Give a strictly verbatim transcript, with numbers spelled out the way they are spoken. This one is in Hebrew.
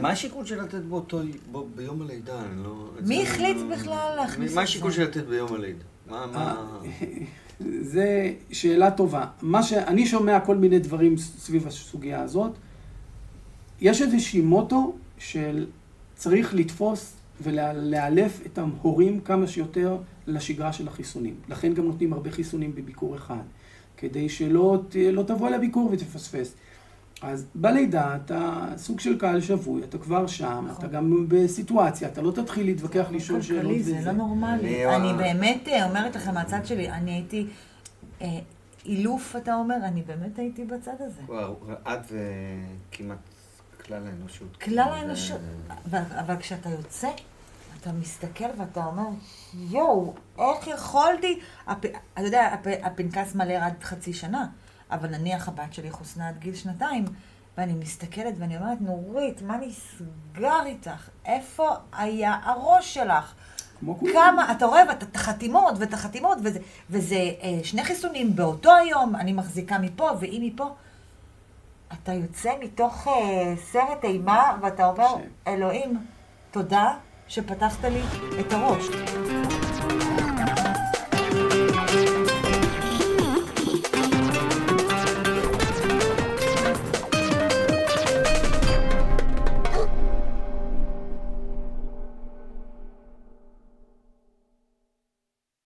מה השיקול של לתת באותו, ביום הלידה? מי החליט בכלל להכניס את זה? מה השיקול של לתת ביום הלידה? מה... זה שאלה טובה. מה שאני שומע כל מיני דברים סביב הסוגיה הזאת, יש איזושהי מוטו של צריך לתפוס ולאלף את ההורים כמה שיותר לשגרה של החיסונים. לכן גם נותנים הרבה חיסונים בביקור אחד, כדי שלא לא תבוא לביקור ותפספס. אז בלידה אתה סוג של קהל שבוי, אתה כבר שם, אתה גם בסיטואציה, אתה לא תתחיל להתווכח לשאול שאלות וזה. זה לא נורמלי. אני באמת אומרת לכם מהצד שלי, אני הייתי אילוף, אתה אומר, אני באמת הייתי בצד הזה. את וכמעט כלל האנושות. כלל האנושות. אבל כשאתה יוצא, אתה מסתכל ואתה אומר, יואו, איך יכולתי? אתה יודע, הפנקס מלא עד חצי שנה. אבל נניח הבת שלי חוסנה עד גיל שנתיים, ואני מסתכלת ואני אומרת, נורית, מה נסגר איתך? איפה היה הראש שלך? כמה, אתה רואה, ואת החתימות ואת החתימות, וזה, וזה אה, שני חיסונים באותו היום, אני מחזיקה מפה והיא מפה. אתה יוצא מתוך אה, סרט אימה, ואתה אומר, ש... אלוהים, תודה שפתחת לי את הראש.